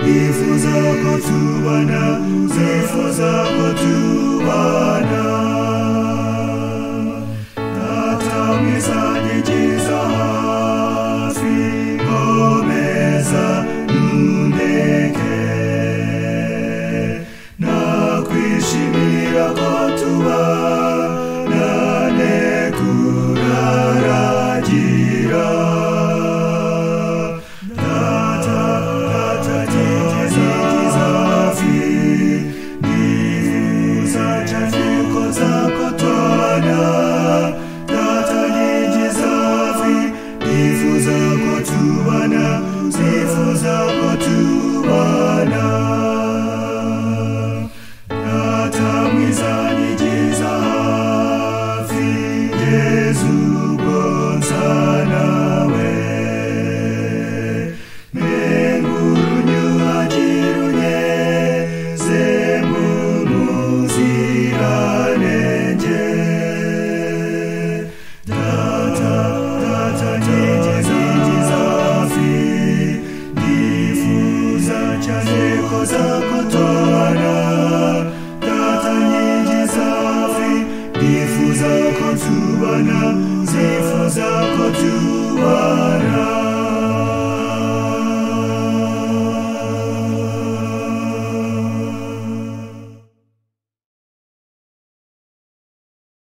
nifuza ko tubana, nifuza ko tubana. Data mwiza nyigiza hafi, komeza nundeke. Nakwishimira ko tubana, nekuraragira. Nifuza ko tubana, Data mwiza nyigiza hafi, Yesu bonsa nawe. Menguru nyuhagirunye, zembu muziranenge. Data nyigiza hafi, nifuza cyane koza ko tubana. Data nyigiza hafi, nifuza ko tubana, nifuza ko tubana.